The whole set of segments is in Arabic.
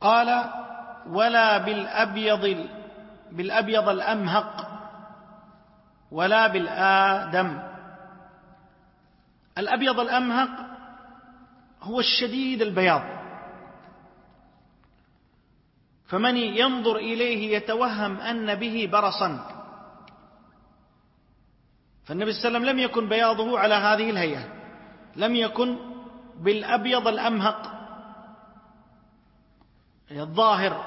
قال: ولا بالأبيض الأمهق ولا بالآدم. الأبيض الأمهق هو الشديد البياض، فمن ينظر إليه يتوهم أن به برصا، فالنبي صلى الله عليه وسلم لم يكن بياضه على هذه الهيئة، لم يكن بالأبيض الأمهق الظاهر.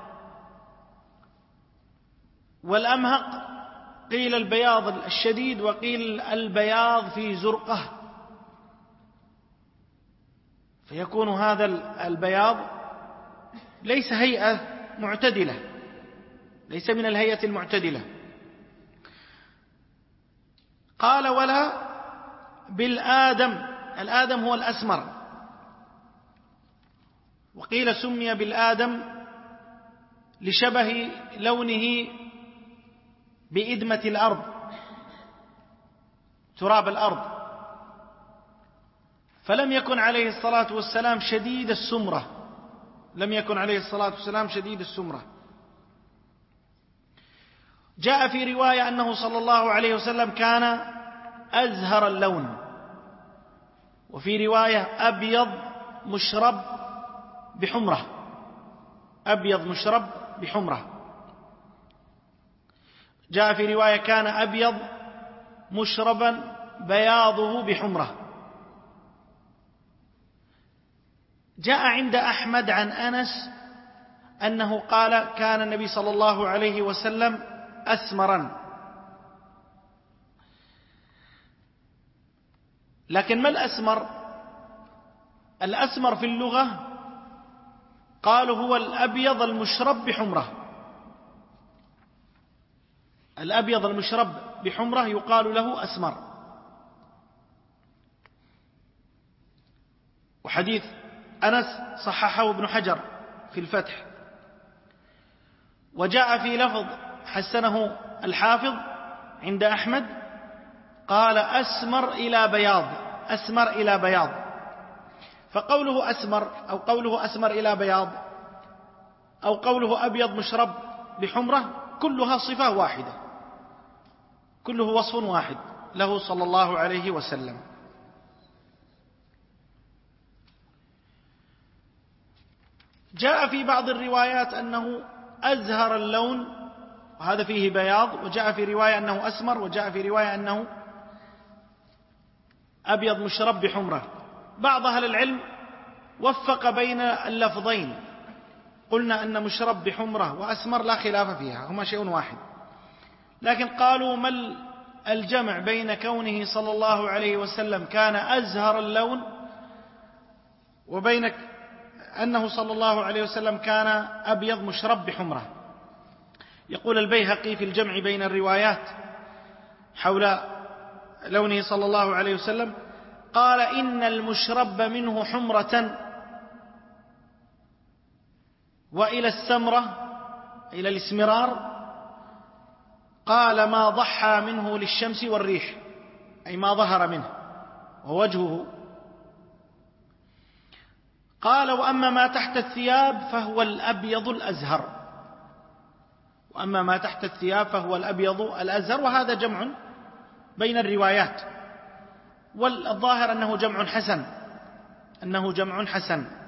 والأمهق قيل البياض الشديد وقيل البياض في زرقة، فيكون هذا البياض ليس هيئة معتدلة، ليس من الهيئة المعتدلة. قال: ولا بالآدم. الآدم هو الأسمر، وقيل سمي بالآدم لشبه لونه بإدمة الأرض، تراب الأرض، فلم يكن عليه الصلاة والسلام شديد السمرة، لم يكن عليه الصلاة والسلام شديد السمرة. جاء في رواية أنه صلى الله عليه وسلم كان أزهر اللون، وفي رواية أبيض مشرب بحمرة، أبيض مشرب بحمرة. جاء في رواية كان أبيض مشربا بياضه بحمرة. جاء عند أحمد عن أنس أنه قال: كان النبي صلى الله عليه وسلم أسمرا. لكن ما الأسمر؟ الأسمر في اللغة قالوا هو الأبيض المشرب بحمرة، الأبيض المشرب بحمرة يقال له أسمر. وحديث أنس صححه ابن حجر في الفتح. وجاء في لفظ حسنه الحافظ عند أحمد قال: أسمر إلى بياض، أسمر إلى بياض. فقوله أسمر أو قوله أسمر إلى بياض أو قوله أبيض مشرب بحمرة كلها صفة واحدة، كله وصف واحد له صلى الله عليه وسلم. جاء في بعض الروايات أنه أزهر اللون وهذا فيه بياض، وجاء في رواية أنه أسمر، وجاء في رواية أنه أبيض مشرب بحمرة. بعض أهل العلم وفق بين اللفظين، قلنا أن مشرب بحمرة وأسمر لا خلاف فيها، هما شيء واحد، لكن قالوا ما الجمع بين كونه صلى الله عليه وسلم كان أزهر اللون وبين أنه صلى الله عليه وسلم كان أبيض مشرب بحمرة. يقول البيهقي في الجمع بين الروايات حول لونه صلى الله عليه وسلم، قال: إن المشرب منه حمرة، وإلى السمرة إلى الاسمرار قال: ما ضحى منه للشمس والريح، أي ما ظهر منه ووجهه. قال: وأما ما تحت الثياب فهو الأبيض الأزهر، وأما ما تحت الثياب فهو الأبيض الأزهر. وهذا جمع بين الروايات، والظاهر أنه جمع حسن، أنه جمع حسن.